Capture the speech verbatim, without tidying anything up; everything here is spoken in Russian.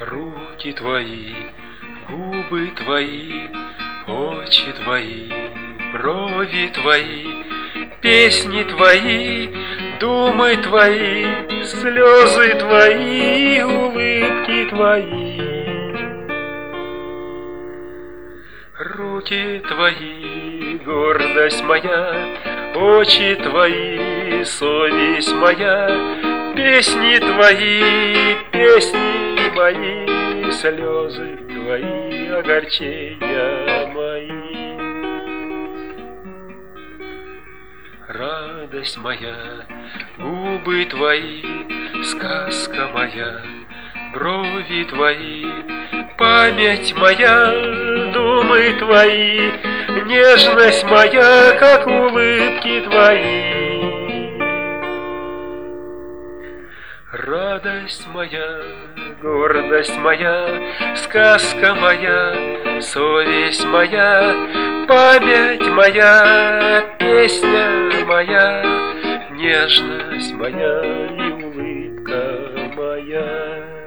Руки твои, губы твои, очи твои, брови твои, песни твои, думы твои, слезы твои, улыбки твои. Руки твои, гордость моя, очи твои, совесть моя, песни твои, песни мои, слезы твои, огорчения мои. Радость моя, губы твои, сказка моя, брови твои, память моя, думы твои, нежность моя, как улыбки твои. Радость моя, гордость моя, сказка моя, совесть моя, память моя, песня моя, нежность моя и улыбка моя.